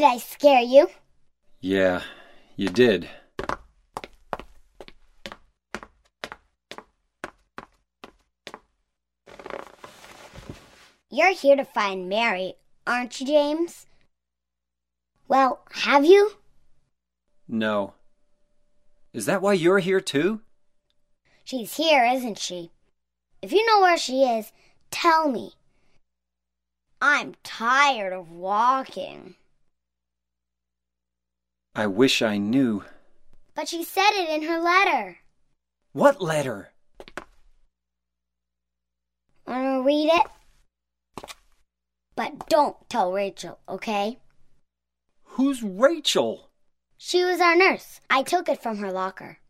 Did I scare you? Yeah, you did. You're here to find Mary, aren't you, James? Well, have you? No. Is that why you're here too? She's here, isn't she? If you know where she is, tell me. I'm tired of walking. I wish I knew. But she said it in her letter. What letter? Want to read it? But don't tell Rachel, okay? Who's Rachel? She was our nurse. I took it from her locker.